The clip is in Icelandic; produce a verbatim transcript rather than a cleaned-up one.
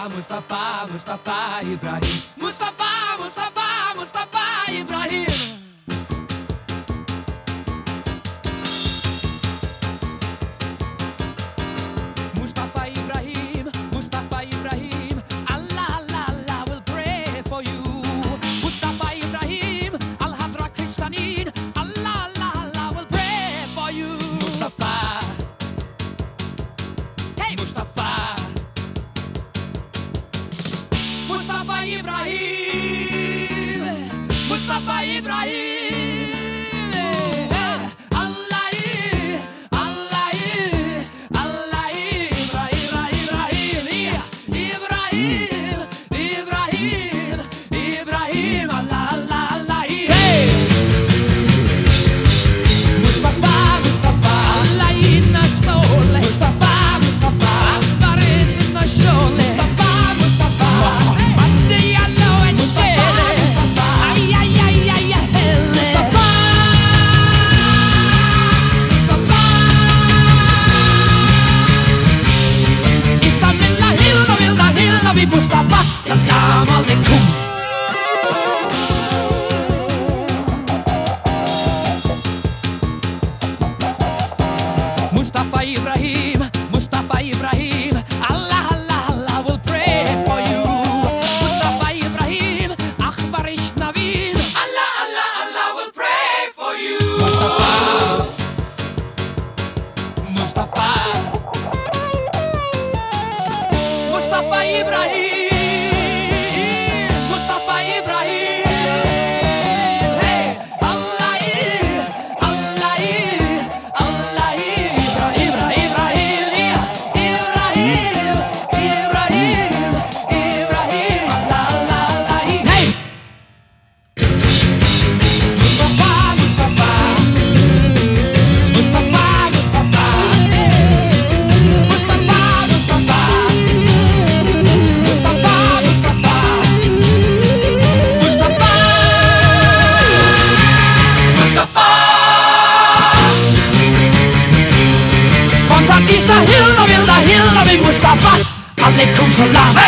Mustafa, Mustafa Ibrahim. Mustafa, Mustafa, Mustafa Ibrahim. Mustafa Ibrahim, Mustafa Ibrahim. Allah, Allah, Allah will pray for you. Mustafa Ibrahim, Al-Hadra Kristanin. Allah, Allah, Allah will pray for you. Mustafa, hey Mustafa. Mustafa Ibrahim, Mustafa Ibrahim. Allah, Allah, Allah, Ibrahim, Ibrahim, Ibrahim, Ibrahim, Allah, Allah, Allah. Hey, Mustafa, Mustafa, Allah inna stole. Mustafa, Mustafa, Akbar is in the shole. Mustafa, Mustafa. Mustafa, salam alaikum. Mustafa Ibrahim, Mustafa Ibrahim. Allah, Allah, Allah will pray for you. Mustafa Ibrahim, Akbar Ishnavin. Allah, Allah, Allah will pray for you. Mustafa, Mustafa, Mustafa Ibrahim. Is the hill, the hill, the hill, the big Mustafa. Alaikum salam.